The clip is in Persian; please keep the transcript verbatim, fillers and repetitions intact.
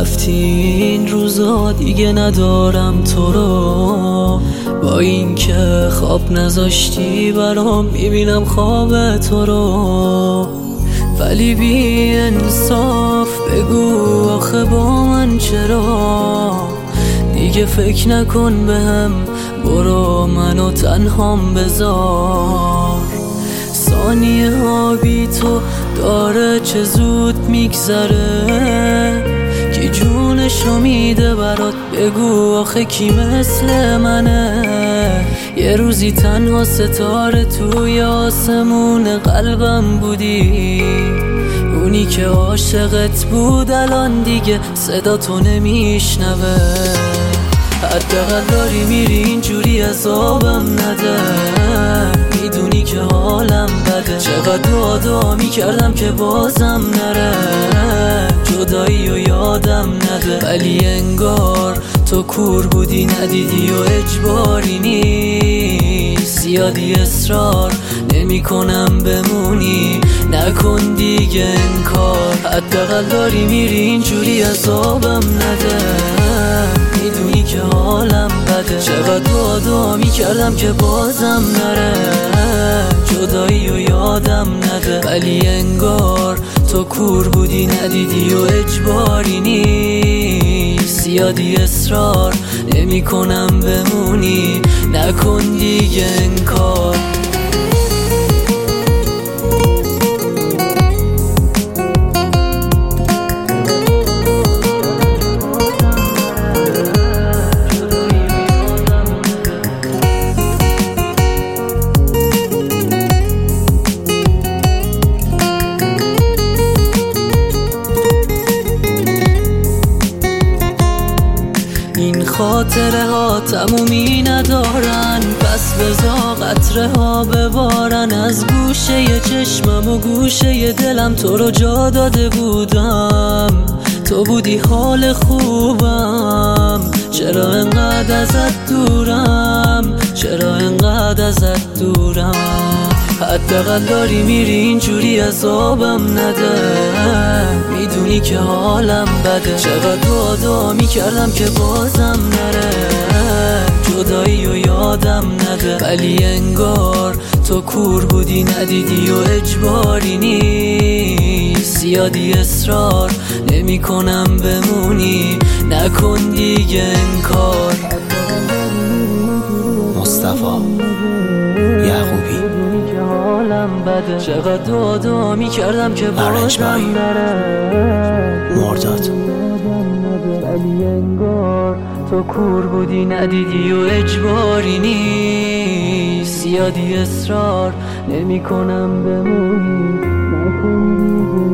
رفتی این روزا دیگه ندارم تو رو، با اینکه خواب نذاشتی برام میبینم خواب تو رو. ولی بی انصاف بگو آخه با من چرا دیگه فکر نکن بهم، برو منو تنهام بذار. ثانیه ها بی تو داره چه زود میگذره، کی جونشو میده برات بگو آخه کی مثل منه. یه روزی تنها ستاره توی آسمون قلبم بودی، اونی که عاشقت بود الان دیگه صدا تو نمیشنوه. حداقل داری میری اینجوری عذابم نده، میدونی که حالم بده. چقدر دعا دعا میکردم که بازم نره، جدایی و یادم نده. ولی انگار تو کور بودی ندیدی و اجباری نیست، زیادی اصرار نمی کنم بمونی، نکن دیگه انکار. حداقل داری میری اینجوری عذابم نده، میدونی که حالم بده. چقدر دعا دعا میکردم که بازم نره، جدایی و یادم نده. ولی انگار تو کور بودی ندیدی و اجباری نیست، زیادی اصرار نمی کنم بمونی، نکن دیگه انکار. این خاطره ها تمومی ندارن، پس بزا قطره ها ببارن. از گوشه چشمم و گوشه دلم تو رو جا داده بودم، تو بودی حال خوبم. چرا انقدر ازت دورم، چرا انقدر ازت دورم. حداقل داری میری اینجوری عذابم نده، میدونی که حالم بده. چقدر دعا دعا میکردم که بازم نره، جدایی و یادم نده. ولی انگار تو کور بودی ندیدی و اجباری نیست، زیادی اصرار نمی کنم بمونی، نکن دیگه انکار. مصطفی یعقوبی چقدر دعا دعا میکردم که بازم نره، مرداد. ولی انگار تو کور بودی ندیدی و اجباری نیست، زیادی اصرار نمی کنم بمونی، نکن دیگه.